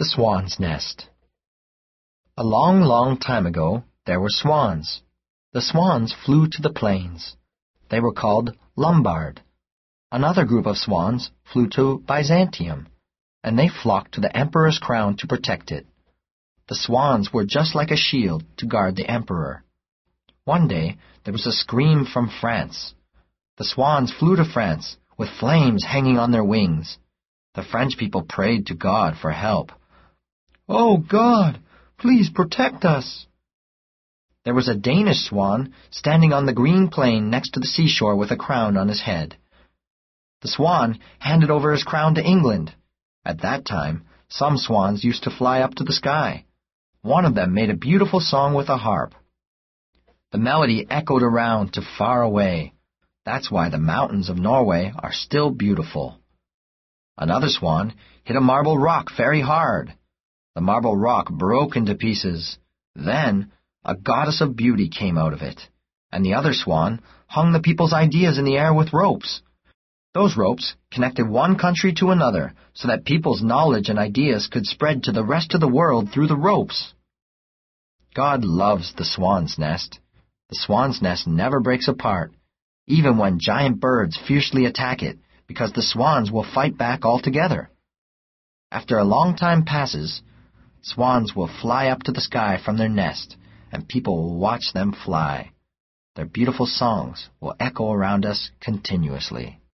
The Swan's Nest. A long, long time ago, there were swans. The swans flew to the plains. They were called Lombard. Another group of swans flew to Byzantium, and they flocked to the emperor's crown to protect it. The swans were just like a shield to guard the emperor. One day, there was a scream from France. The swans flew to France, with flames hanging on their wings. The French people prayed to God for help. "Oh, God, please protect us." There was a Danish swan standing on the green plain next to the seashore with a crown on his head. The swan handed over his crown to England. At that time, some swans used to fly up to the sky. One of them made a beautiful song with a harp. The melody echoed around to far away. That's why the mountains of Norway are still beautiful. Another swan hit a marble rock very hard. The marble rock broke into pieces. Then a goddess of beauty came out of it, and the other swan hung the people's ideas in the air with ropes. Those ropes connected one country to another so that people's knowledge and ideas could spread to the rest of the world through the ropes. God loves the swan's nest. The swan's nest never breaks apart, even when giant birds fiercely attack it, because the swans will fight back altogether. After a long time passes, swans will fly up to the sky from their nest, and people will watch them fly. Their beautiful songs will echo around us continuously.